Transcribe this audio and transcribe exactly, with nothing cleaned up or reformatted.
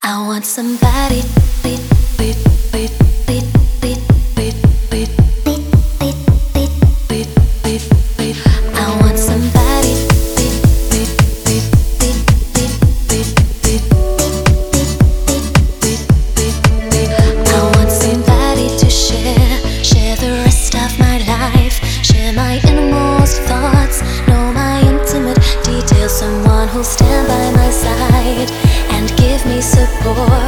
I want somebody. I want somebody. I want somebody to share, share the rest of my life, share my innermost thoughts, know my intimate details. Someone who'll stand by my side and give me support.